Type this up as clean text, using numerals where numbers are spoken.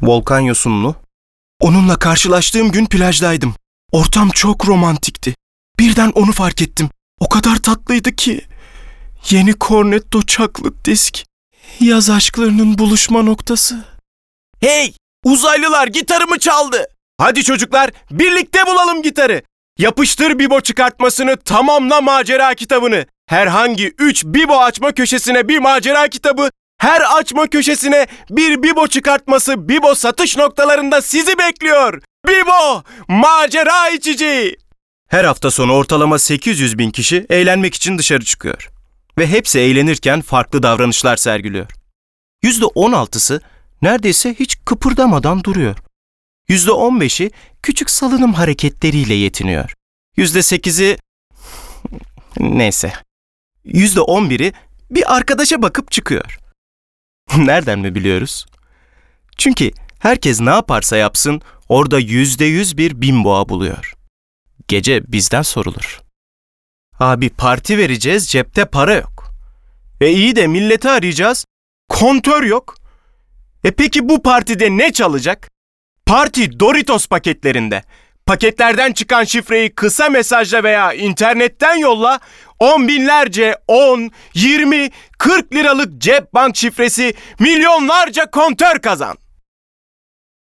Volkan Yosunlu. Onunla karşılaştığım gün plajdaydım. Ortam çok romantikti. Birden onu fark ettim. O kadar tatlıydı ki. Yeni Cornetto çaklı disk. Yaz aşklarının buluşma noktası. Hey! Uzaylılar gitarımı çaldı. Hadi çocuklar birlikte bulalım gitarı. Yapıştır Bibo çıkartmasını, tamamla macera kitabını. Herhangi 3 Bibo açma köşesine bir macera kitabı, her açma köşesine bir Bibo çıkartması Bibo satış noktalarında sizi bekliyor. Bibo, macera içici. Her hafta sonu ortalama 800 bin kişi eğlenmek için dışarı çıkıyor. Ve hepsi eğlenirken farklı davranışlar sergiliyor. %16'sı neredeyse hiç kıpırdamadan duruyor. %15'i küçük salınım hareketleriyle yetiniyor. %8'i... neyse. %11'i bir arkadaşa bakıp çıkıyor. Nereden mi biliyoruz? Çünkü herkes ne yaparsa yapsın orada %100 bir bimboğa buluyor. Gece bizden sorulur. Abi parti vereceğiz, cepte para yok. İyi de milleti arayacağız, kontör yok. Peki bu partide ne çalacak? Parti Doritos paketlerinde. Paketlerden çıkan şifreyi kısa mesajla veya internetten yolla, 10 binlerce 10, 20, 40 liralık cep bank şifresi, milyonlarca kontör kazan.